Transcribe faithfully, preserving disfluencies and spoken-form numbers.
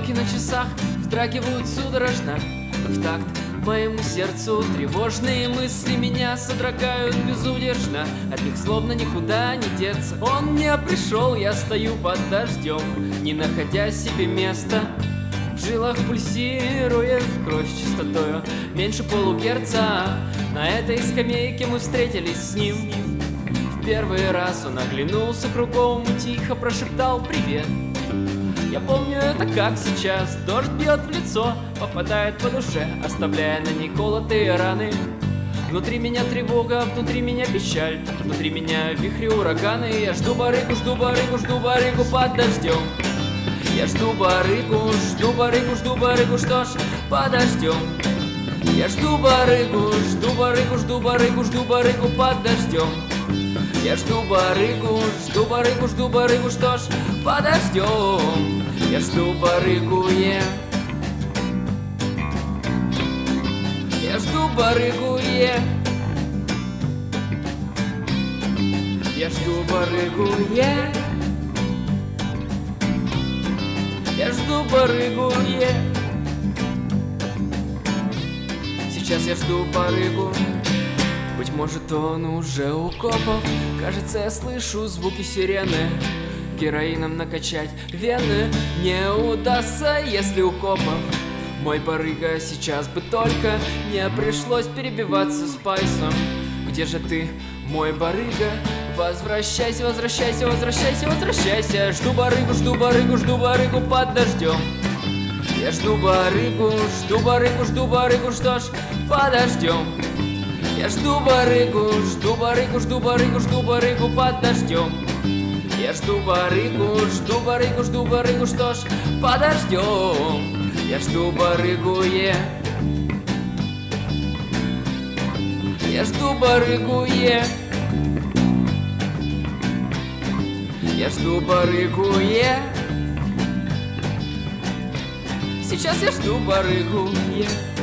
Стрелки на часах вздрагивают судорожно в такт моему сердцу. Тревожные мысли меня содрогают безудержно, от них словно никуда не деться. Он не пришел, я стою под дождем, не находя себе места. В жилах пульсирует кровь с частотою меньше полугерца. На этой скамейке мы встретились с ним в первый раз. Он оглянулся кругом и тихо прошептал «Привет». Я помню это как сейчас. Дождь бьет в лицо, попадает по душе, оставляя на ней колотые раны. Внутри меня тревога, внутри меня печаль, внутри меня вихри, ураганы. Я жду барыгу, жду барыгу, жду барыгу под дождем. Я жду барыгу, жду барыгу, жду барыгу, что ж, подождем. Я жду барыгу, жду барыгу, жду барыгу, жду барыгу под дождем. Я жду барыгу, жду барыгу, жду барыгу, что ж, подождем. Я жду барыгу, е. Я жду барыгу, е. Я жду барыгу, е. Я жду барыгу, е. Сейчас я жду барыгу. Быть может, он уже у копов. Кажется, я слышу звуки сирены. Героином накачать вены не удастся, если у копов. Мой барыга, сейчас бы только не пришлось перебиваться спайсом. Где же ты, мой барыга? Возвращайся, возвращайся, возвращайся, возвращайся. Жду барыгу, жду барыгу, жду барыгу под дождем. Я жду барыгу, жду барыгу, жду барыгу, что ж, подождем. Я жду барыгу, жду барыгу, жду барыгу, жду барыгу под дождем. Я жду барыгу, жду барыгу, жду барыгу, что ж, подождем. Я жду барыгу, е. Я жду барыгу, е. Я жду барыгу, е. Сейчас я жду барыгу, е.